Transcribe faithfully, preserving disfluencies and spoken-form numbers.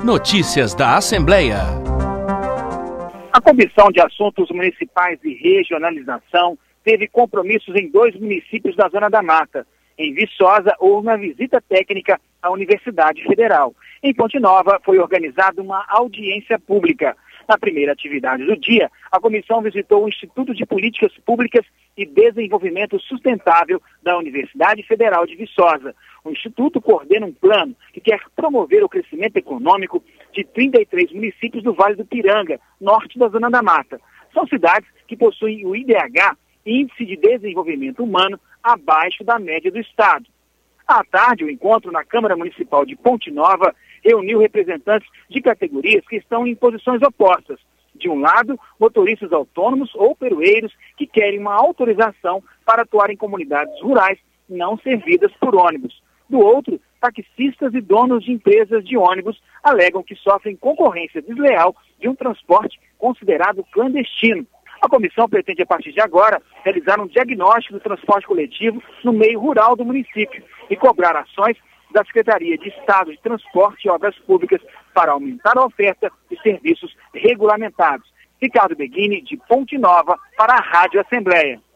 Notícias da Assembleia. A Comissão de Assuntos Municipais e Regionalização teve compromissos em dois municípios da Zona da Mata. Em Viçosa, houve uma visita técnica à Universidade Federal. Em Ponte Nova, foi organizada uma audiência pública. Na primeira atividade do dia, a comissão visitou o Instituto de Políticas Públicas e Desenvolvimento Sustentável da Universidade Federal de Viçosa. O Instituto coordena um plano que quer promover o crescimento econômico de trinta e três municípios do Vale do Piranga, norte da Zona da Mata. São cidades que possuem o I D H, Índice de Desenvolvimento Humano, abaixo da média do Estado. À tarde, o encontro na Câmara Municipal de Ponte Nova reuniu representantes de categorias que estão em posições opostas. De um lado, motoristas autônomos ou peroeiros que querem uma autorização para atuar em comunidades rurais não servidas por ônibus. Do outro, taxistas e donos de empresas de ônibus alegam que sofrem concorrência desleal de um transporte considerado clandestino. A comissão pretende, a partir de agora, realizar um diagnóstico do transporte coletivo no meio rural do município e cobrar ações da Secretaria de Estado de Transporte e Obras Públicas para aumentar a oferta de serviços regulamentados. Ricardo Beguini, de Ponte Nova, para a Rádio Assembleia.